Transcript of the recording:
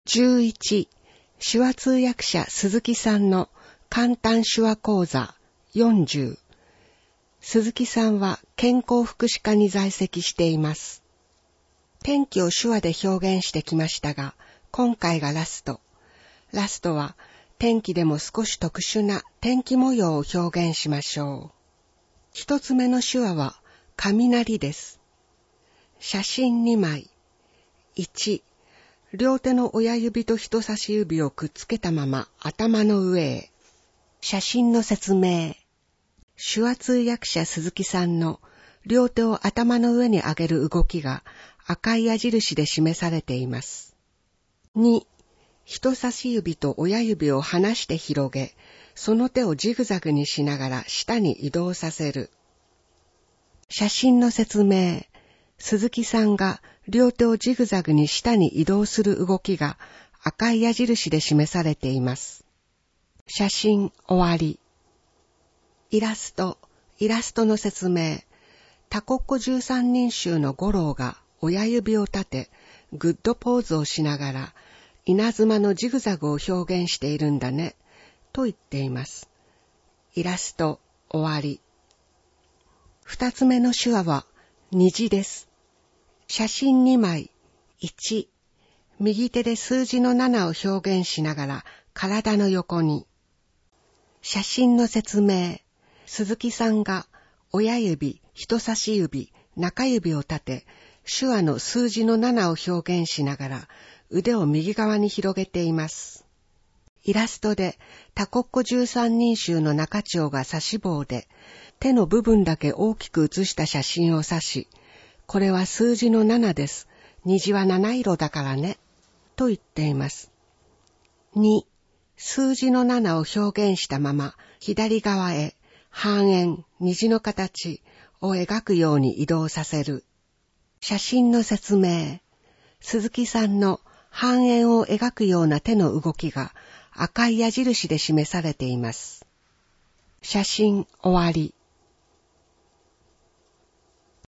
11、手話通訳者鈴木さんの簡単手話講座40。鈴木さんは健康福祉課に在籍しています。天気を手話で表現してきましたが、今回がラスト。ラストは天気でも少し特殊な天気模様を表現しましょう。一つ目の手話は雷です。写真2枚。1、両手の親指と人差し指をくっつけたまま頭の上へ。写真の説明。手話通訳者鈴木さんの両手を頭の上に上げる動きが赤い矢印で示されています。2、人差し指と親指を離して広げ、その手をジグザグにしながら下に移動させる。写真の説明。鈴木さんが両手をジグザグに下に移動する動きが赤い矢印で示されています。写真終わり。イラストの説明。タコッコ13人衆の五郎が親指を立て、グッドポーズをしながら、稲妻のジグザグを表現しているんだね、と言っています。イラスト終わり。二つ目の手話は虹です。写真2枚。1、右手で数字の7を表現しながら体の横に。写真の説明。鈴木さんが親指、人差し指、中指を立て、手話の数字の7を表現しながら腕を右側に広げています。イラストでタコッコ13人衆の中長が指し棒で手の部分だけ大きく写した写真を指し、これは数字の7です。虹は7色だからね。と言っています。2、数字の7を表現したまま左側へ半円、虹の形を描くように移動させる。写真の説明。鈴木さんの半円を描くような手の動きが赤い矢印で示されています。写真終わり。